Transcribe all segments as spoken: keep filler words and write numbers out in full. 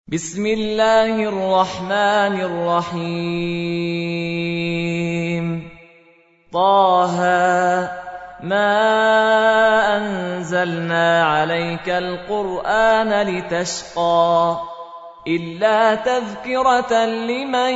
بسم الله الرحمن الرحيم طه ما أنزلنا عليك القرآن لتشقى إلا تذكرة لمن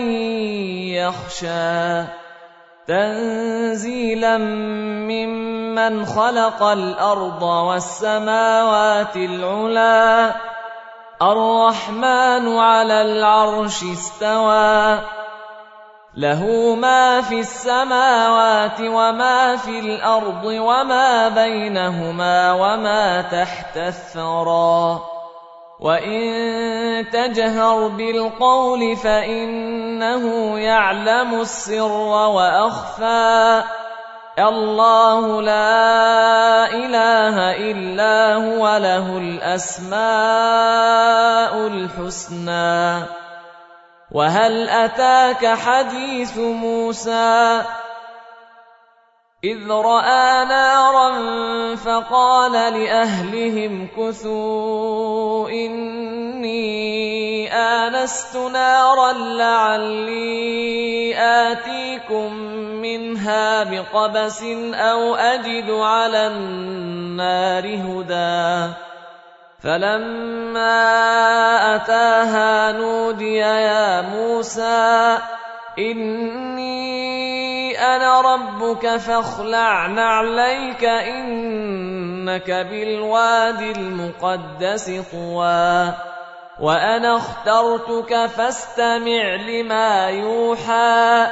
يخشى تنزيلا ممن خلق الأرض والسماوات العلى الرحمن على العرش استوى له ما في السماوات وما في الأرض وما بينهما وما تحت الثرى وإن تجهر بالقول فإنه يعلم السر وأخفى الله لا إله إلا هو له الأسماء الحسنى وهل أتاك حديث موسى إذ رأى نارا فقال لأهلهم كثوا إني آنست نارا لعلي آتيكم منها بقبس أو أجد على النار هدى فلما أتاها نودي يا موسى إني أنا ربك فاخلع نعليك إنك بالوادي المقدس طوى وأنا اخترتك فاستمع لما يوحى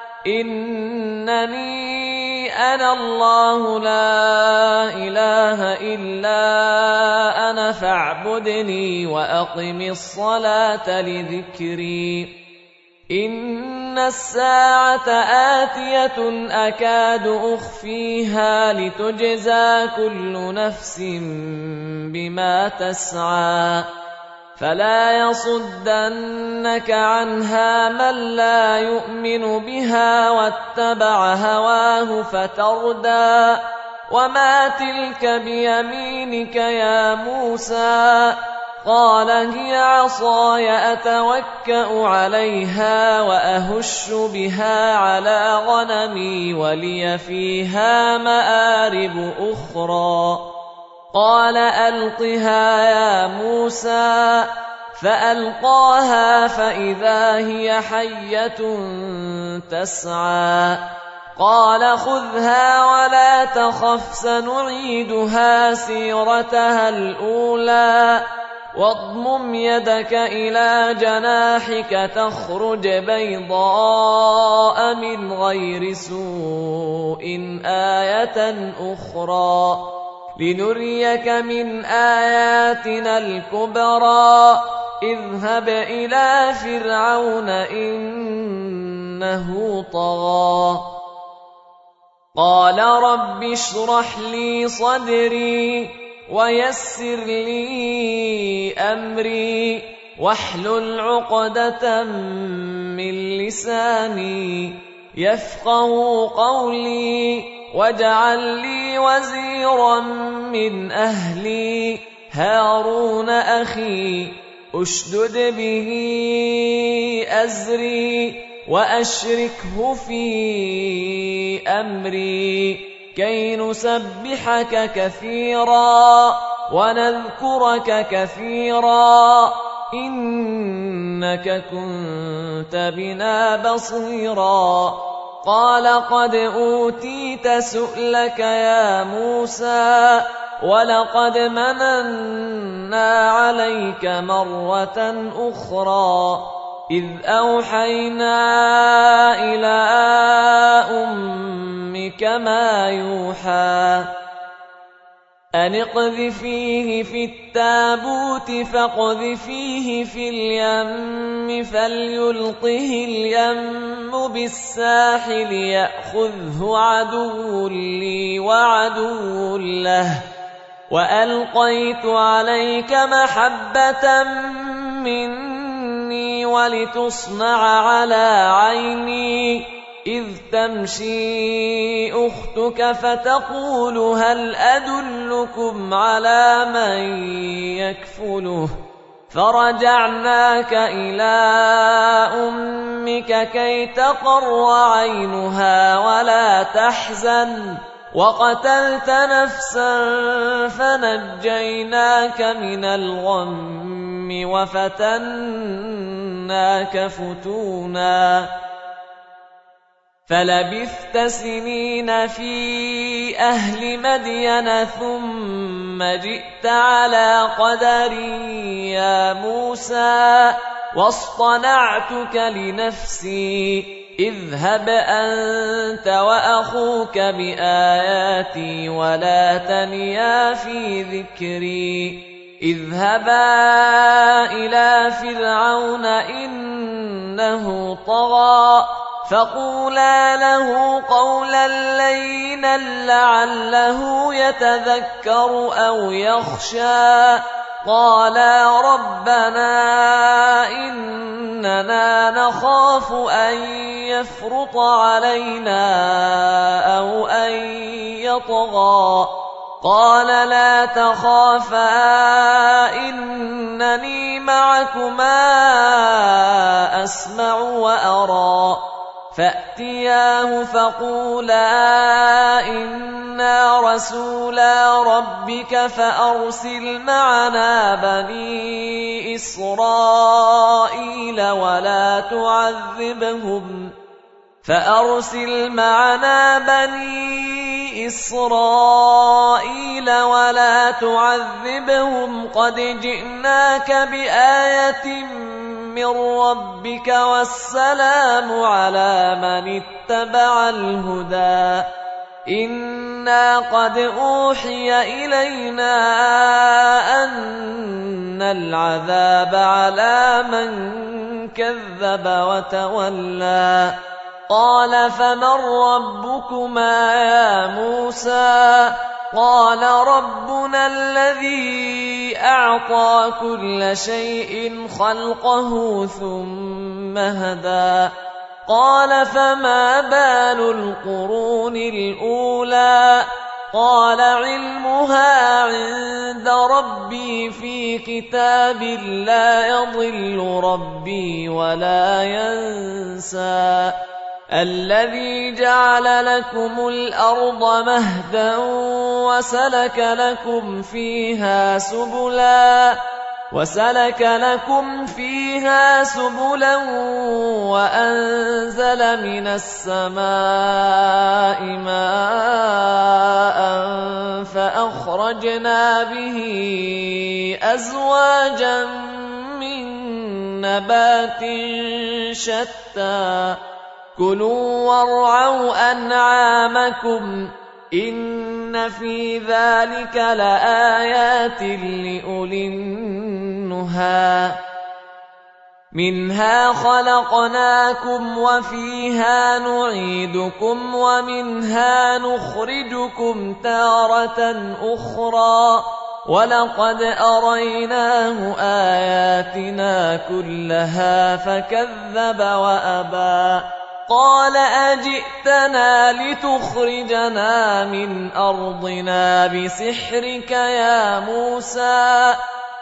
إنني أنا الله لا إله إلا أنا فاعبدني وأقم الصلاة لذكري إن الساعة آتية أكاد أخفيها لتجزى كل نفس بما تسعى فلا يصدنك عنها من لا يؤمن بها واتبع هواه فتردى وما تلك بيمينك يا موسى قال هي عصاي أتوكأ عليها وأهش بها على غنمي ولي فيها مآرب أخرى قال ألقها يا موسى فألقاها فإذا هي حية تسعى قال خذها ولا تخف سنعيدها سيرتها الأولى واضمم يدك إلى جناحك تخرج بيضاء من غير سوء آية أخرى لنريك من آياتنا الكبرى اذهب إلى فرعون إنه طغى قال رب اشرح لي صدري ويسر لي أمري واحلل عقدة من لساني يفقهوا قولي واجعل لي وزيرا من أهلي هارون أخي أشدد به أزري وأشركه في أمري كي نسبحك كثيرا ونذكرك كثيرا إنك كنت بنا بصيرا قال قد أوتيت سؤلك يا موسى ولقد مننا عليك مرة أخرى إذ أوحينا إلى أمك ما يوحى أن اقذفيه في التابوت فاقذفيه في اليم فليلقه اليم بالساحل يأخذه عدو لي وعدو له وألقيت عليك محبة مني ولتصنع على عيني إذ تمشي أختك فتقول هل أدلكم على من يكفله فرجعناك إلى أمك كي تقر عينها ولا تحزن وقتلت نفسا فنجيناك من الغم وفتناك فتونا فلبثت سنين في أهل مدين ثم جئت على قدري يا موسى واصطنعتك لنفسي اذهب أنت وأخوك بآياتي ولا تنيا في ذكري اذهبا إلى فرعون إنه طغى فقولا له قولا لينا لعله يتذكر أو يخشى قالا ربنا إننا نخاف أن يفرط علينا أو أن يطغى قال لا تخافا إنني معكما أسمع وأرى فأتياه فقولا إنا رسولا ربك فأرسل معنا بني إسرائيل ولا تعذبهم فأرسل معنا بني إسرائيل ولا تعذبهم قد جئناك بآية من ربك والسلام على من اتبع الهدى إنا قد أوحي إلينا أن العذاب على من كذب وتولى قال فمن ربكما يا موسى قال ربنا الذي أعطى كل شيء خلقه ثم هدى قال فما بال القرون الأولى قال علمها عند ربي في كتاب لا يضل ربي ولا ينسى الذي جعل لكم الأرض مهدا وسلك لكم فيها سبلا وسلك لكم فيها سبلا وأنزل من السماء ماء فأخرجنا به أزواجا من نبات شتى كلوا وارعوا أنعامكم إن في ذلك لآيات لأولي النهى منها خلقناكم وفيها نعيدكم ومنها نخرجكم تارة أخرى ولقد أريناه آياتنا كلها فكذب وأبى قال أجئتنا لتخرجنا من أرضنا بسحرك يا موسى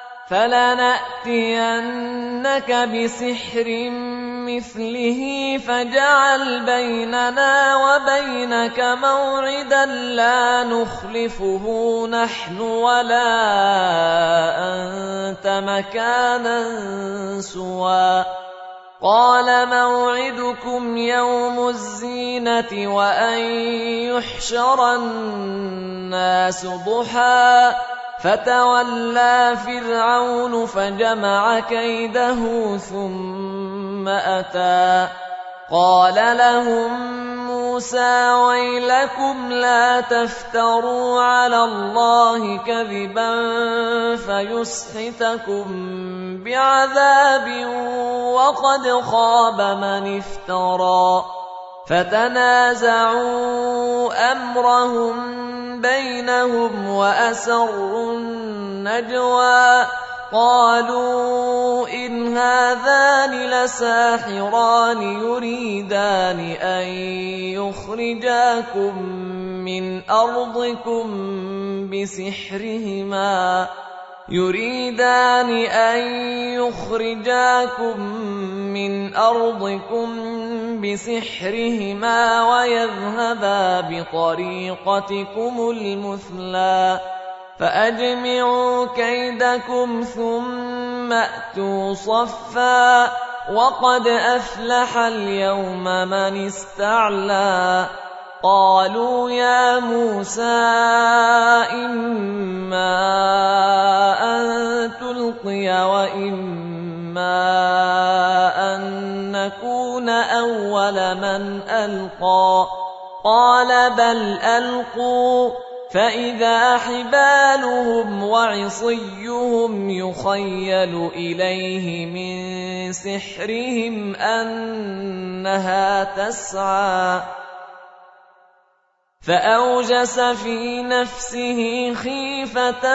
فلنأتينك بسحر مثله فاجعل بيننا وبينك موعدا لا نخلفه نحن ولا أنت مكانا سوى قال موعدكم يوم الزينة وأن يحشر الناس ضحى فتولى فرعون فجمع كيده ثم أتى قال لهم موسى ويلكم لا تفتروا على الله كذبا فيسحتكم بعذاب وقد خاب من افترى فتنازعوا أمرهم بينهم وأسروا النجوى قالوا إن هذان لساحران يريدان أن يخرجاكم من أرضكم بسحرهما يريدان أن يخرجاكم من أرضكم بسحرهما ويذهبا بطريقتكم المثلى فأجمعوا كيدكم ثم أتوا صفا وقد أفلح اليوم من استعلى قالوا يا موسى إما أن تلقي وإما أن نكون أول من ألقى قال بل ألقوا فإذا حبالهم وعصيهم يخيل إليه من سحرهم أنها تسعى فأوجس في نفسه خيفة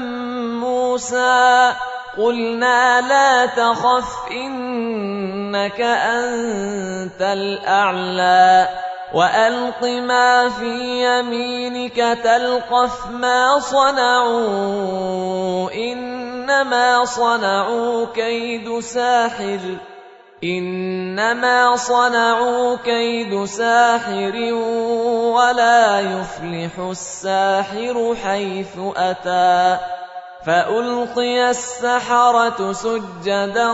موسى قلنا لا تخف إنك أنت الأعلى وألق ما في يمينك تلقف ما صنعوا إنما صنعوا كيد ساحر إنما صنعوا كيد ساحر ولا يفلح الساحر حيث أتى فألقي السحرة سجدا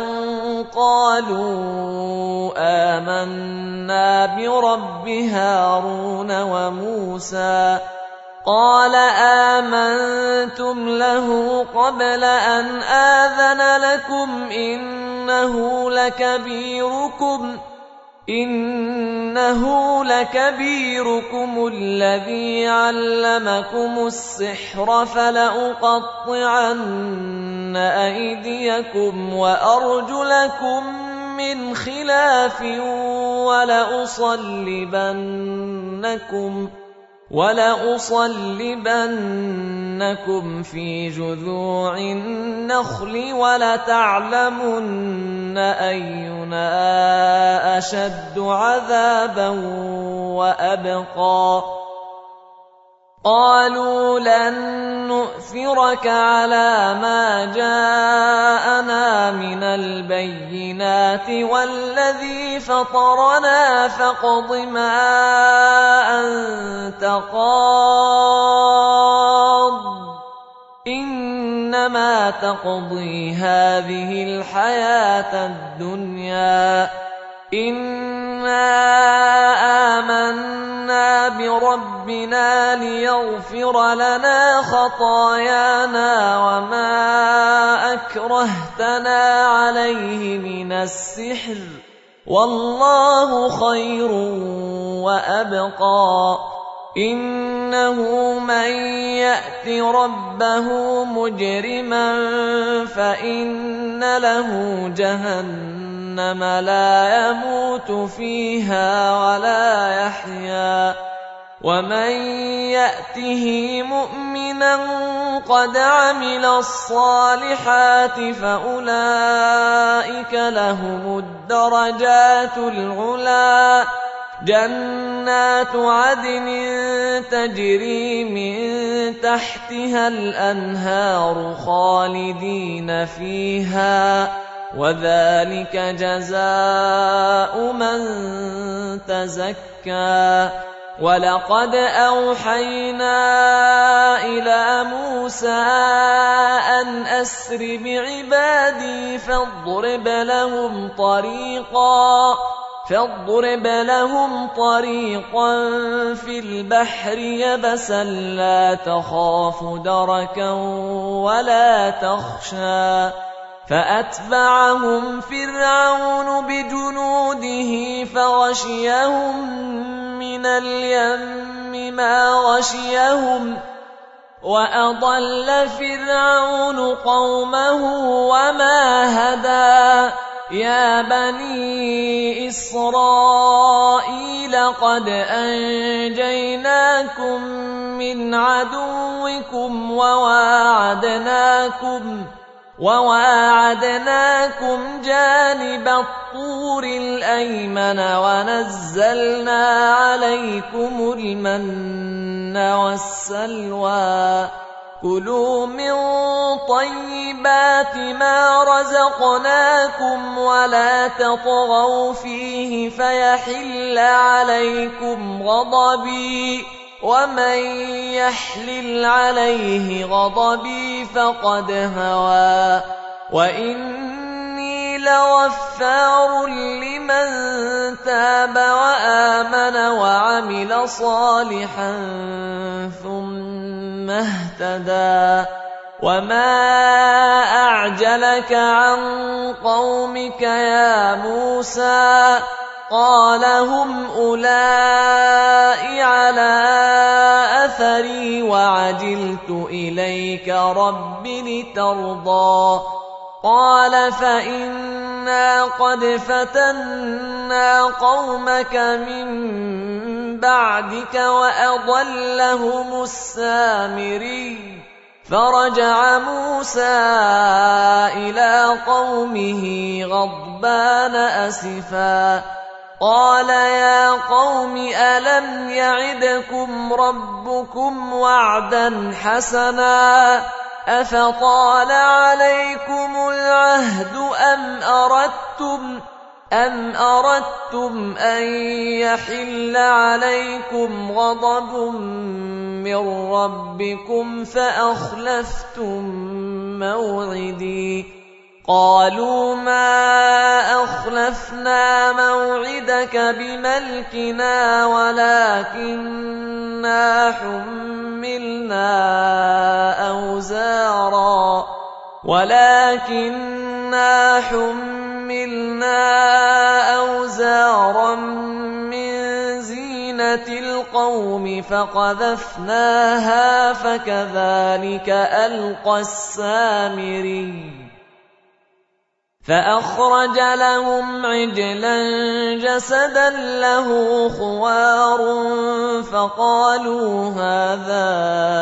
قالوا آمنا برب هارون وموسى قال آمنتم له قبل أن آذن لكم إنه لكبيركم إنه لكبيركم الذي علمكم السحر فلأقطعن أيديكم وأرجلكم من خلاف ولأصلبنكم ولأصلبنكم في جذوع النخل ولتعلمن أينا أشد عذابا وأبقى قالوا لن نؤثرك على ما جاءنا من البينات والذي فطرنا فاقض ما أنت قاض إنما تقضي هذه الحياة الدنيا إنا آمنا بربنا ليغفر لنا خطايانا وما أكرهتنا عليه من السحر والله خير وأبقى إنه من يأت ربه مجرما فإن له جهنم لا يموت فيها ولا يحيا ومن يأته مؤمنا قد عمل الصالحات فأولئك لهم الدرجات العلى جنات عدن تجري من تحتها الأنهار خالدين فيها وذلك جزاء من تزكى ولقد أوحينا إلى موسى أن أسر بعبادي فاضرب لهم طريقا فاضرب لهم طريقا في البحر يبسا لا تخاف دركا ولا تخشى فأتبعهم فرعون بجنوده فغشيهم من اليم ما غشيهم وأضل فرعون قومه وما هدى يا بني إسرائيل قد أنجيناكم من عدوكم وواعدناكم وواعدناكم جانب الطور الأيمن ونزلنا عليكم المن والسلوى كلوا من طيبات ما رزقناكم ولا تطغوا فيه فيحل عليكم غضبي ومن يحلل عليه غضبي فقد هوى وإني لغفار لمن تاب وآمن وعمل صالحا ثم اهتدى وما أعجلك عن قومك يا موسى قال هم أولئك على أثري وعجلت إليك رب لترضى قال فإنا قد فتنا قومك من بعدك وأضلهم السامري فرجع موسى إلى قومه غضبان أسفا قال يا قوم ألم يعدكم ربكم وعدا حسنا أفطال عليكم العهد أم أردتم أم أردتم أن يحل عليكم غضب من ربكم فأخلفتم موعدي قالوا ما أخلفنا موعدك بملكنا ولكننا حملنا أوزارا ولكننا حملنا أوزارا من زينة القوم فقذفناها فكذلك ألقى السامري فأخرج لهم عجلا جسدا له خوار فقالوا هذا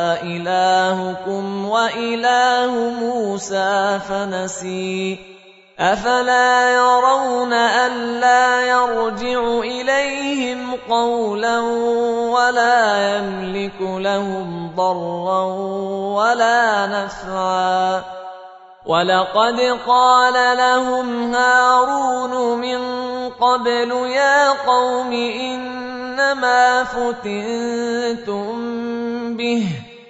إلهكم وإله موسى فنسي أفلا يرون ألا يرجع إليهم قولا ولا يملك لهم ضرا ولا نفعا ولقد قال لهم هارون من قبل يا قوم إنما فتنتم به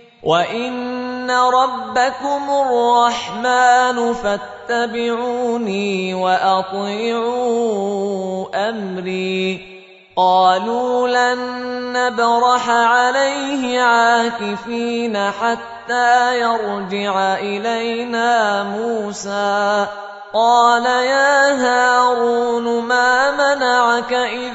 وإن ربكم الرحمن فاتبعوني وأطيعوا أمري قالوا لن نبرح عليه عاكفين حتى يرجع إلينا موسى قال يا هارون ما منعك إذ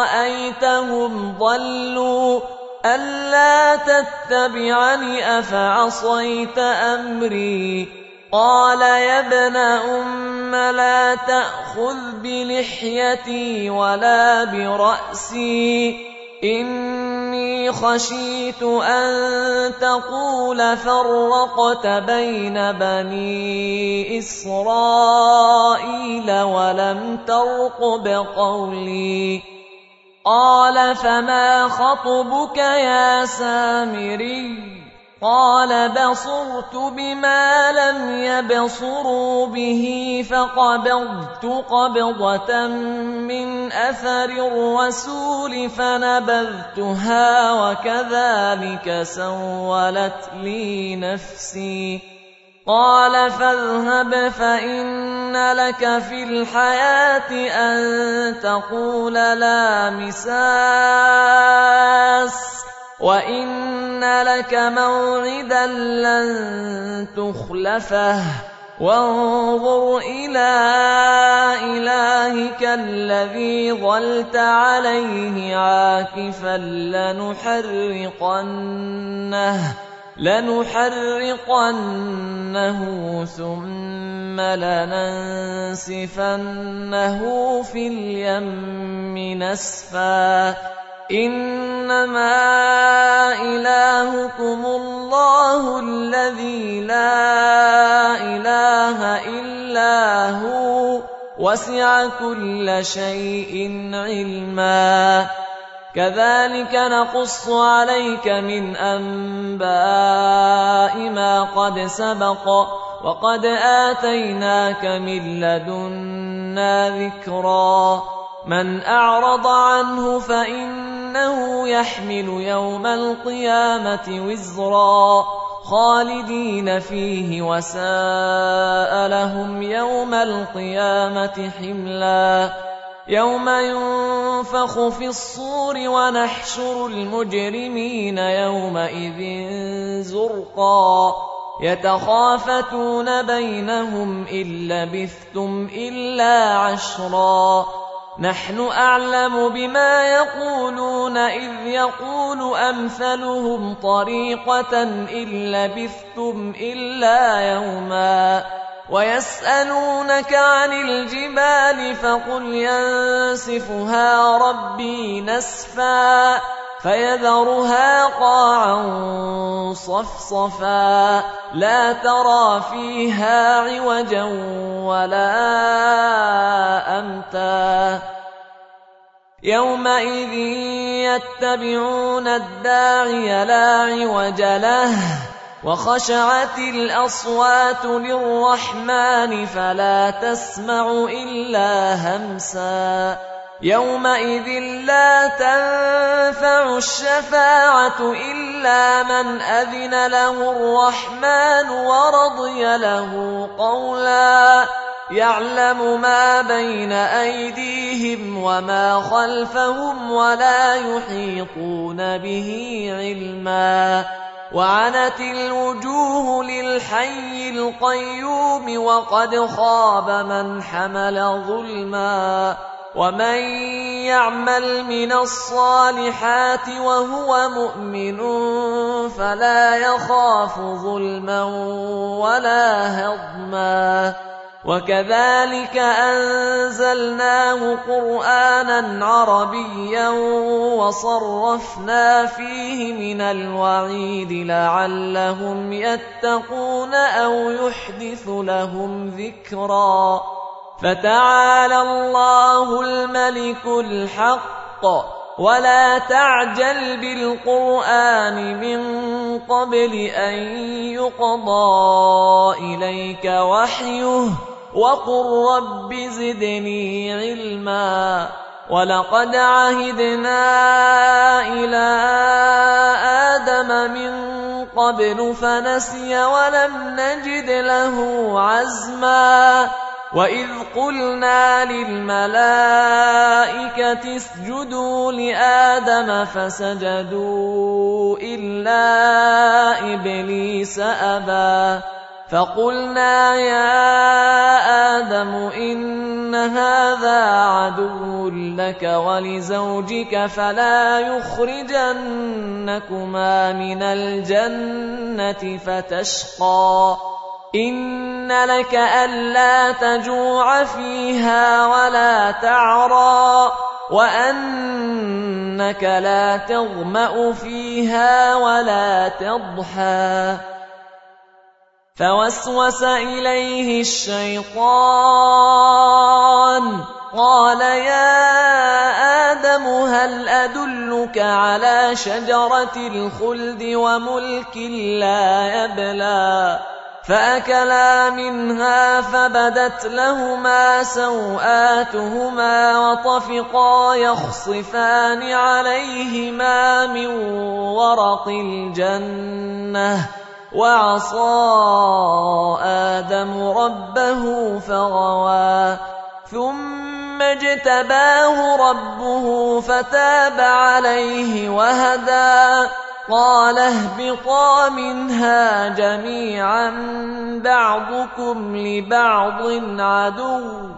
رأيتهم ضلوا ألا تتبعني أفعصيت أمري قال يا ابن أم لا تأخذ بلحيتي ولا برأسي إني خشيت أن تقول فرقت بين بني إسرائيل ولم ترقب قولي قال فما خطبك يا سامري قال بصرت بما لم يبصروا به فقبضت قبضة من أثر الرسول فنبذتها وكذلك سولت لي نفسي قال فاذهب فإن لك في الحياة أن تقول لا مساس وإن لك موعدا لن تخلفه وانظر إلى إلهك الذي ظلت عليه عاكفا لنحرقنه لنحرقنه ثم لننسفنه في اليم نسفا إنما إلهكم الله الذي لا إله إلا هو وسع كل شيء علما كذلك نقص عليك من أنباء ما قد سبق وقد آتيناك من لدنا ذكرا من أعرض عنه فإنه يحمل يوم القيامة وزرا خالدين فيه وساء لهم يوم القيامة حملا يوم ينفخ في الصور ونحشر المجرمين يومئذ زرقا يتخافتون بينهم إن لبثتم إلا عشرا نحن أعلم بما يقولون إذ يقول أمثلهم طريقة إن لبثتم إلا يوما ويسألونك عن الجبال فقل ينسفها ربي نسفا فيذرها قاعا صفصفا لا ترى فيها عوجا ولا أمتا يومئذ يتبعون الداعي لا عوج له وخشعت الأصوات للرحمن فلا تسمع إلا همسا يومئذ لا تنفع الشفاعة إلا من أذن له الرحمن ورضي له قولا يعلم ما بين أيديهم وما خلفهم ولا يحيطون به علما وعنت الوجوه للحي القيوم وقد خاب من حمل ظلما ومن يعمل من الصالحات وهو مؤمن فلا يخاف ظلما ولا هضما وكذلك أنزلناه قرآنا عربيا وصرفنا فيه من الوعيد لعلهم يتقون أو يحدث لهم ذكرا فتعالى الله الملك الحق ولا تعجل بالقرآن من قبل أن يقضى إليك وحيه وقل رب زدني علما ولقد عهدنا إلى آدم من قبل فنسي ولم نجد له عزما وإذ قلنا للملائكة اسجدوا لآدم فسجدوا إلا إبليس أبى فقلنا يا آدم إن هذا عدو لك ولزوجك فلا يخرجنكما من الجنة فتشقى إن لك ألا تجوع فيها ولا تعرى وأنك لا تظمأ فيها ولا تضحى فوسوس إليه الشيطان قال يا آدم هل أدلك على شجرة الخلد وملك لا يبلى فأكلا منها فبدت لهما سوآتهما وطفقا يخصفان عليهما من ورق الجنة وعصى آدم ربه فغوى ثم اجتباه ربه فتاب عليه وهدى قال اهبطا منها جميعا بعضكم لبعض عدو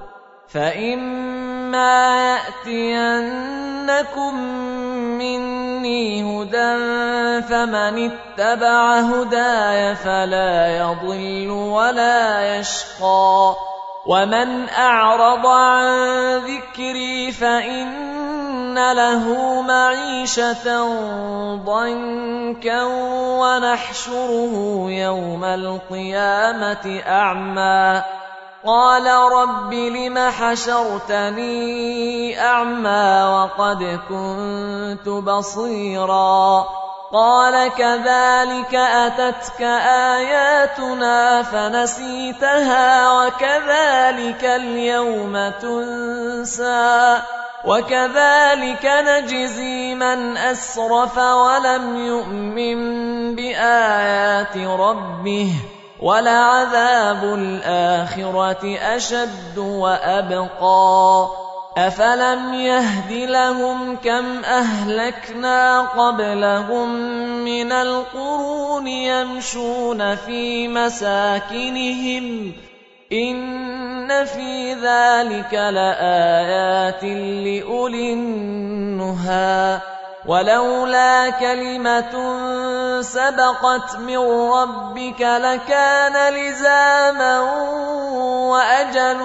فإما يأتينكم مني هدى فمن اتبع هداي فلا يضل ولا يشقى ومن أعرض عن ذكري فإن له معيشة ضنكا ونحشره يوم القيامة أعمى قال رب لم حشرتني أعمى وقد كنت بصيرا قال كذلك أتتك آياتنا فنسيتها وكذلك اليوم تنسى وكذلك نجزي من أسرف ولم يؤمن بآيات ربه ولعذاب الآخرة أشد وأبقى أفلم يهد لهم كم أهلكنا قبلهم من القرون يمشون في مساكنهم إن في ذلك لآيات لأولي النهى ولولا كلمة سبقت من ربك لكان لزاما وأجل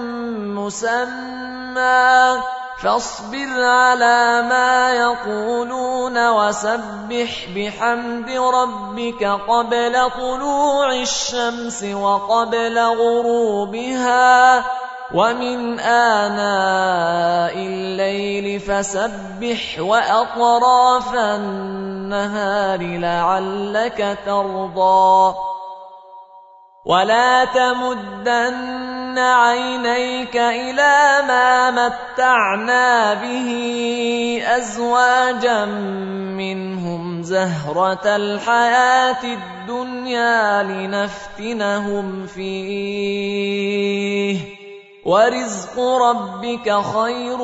مسمى فاصبر على ما يقولون وسبح بحمد ربك قبل طلوع الشمس وقبل غروبها ومن آناء الليل فسبح وأطراف النهار لعلك ترضى ولا تمدن عينيك إلى ما متعنا به أزواجا منهم زهرة الحياة الدنيا لنفتنهم فيه ورزق ربك خير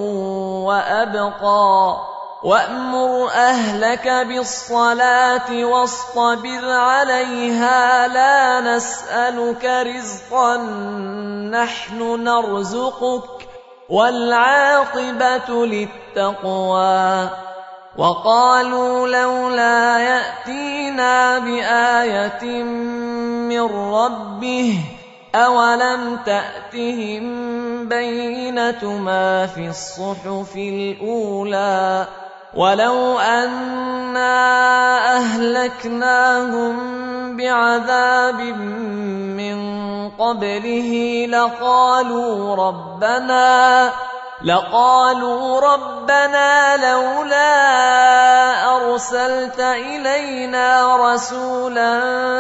وأبقى وأمر أهلك بالصلاة واصطبر عليها لا نسألك رزقا نحن نرزقك والعاقبة للتقوى وقالوا لولا يأتينا بآية من ربه أولم تأتهم بينة ما في الصحف الأولى ولو أنا أهلكناهم بعذاب من قبله لقالوا ربنا لقالوا ربنا لولا أرسلت إلينا رسولا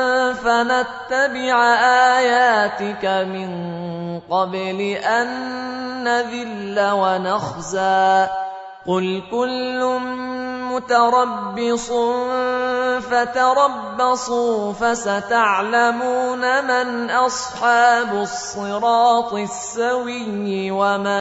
فنتبع آياتك من قبل أن نذل ونخزى قل كل متربص فتربصوا فستعلمون من أصحاب الصراط السوي ومن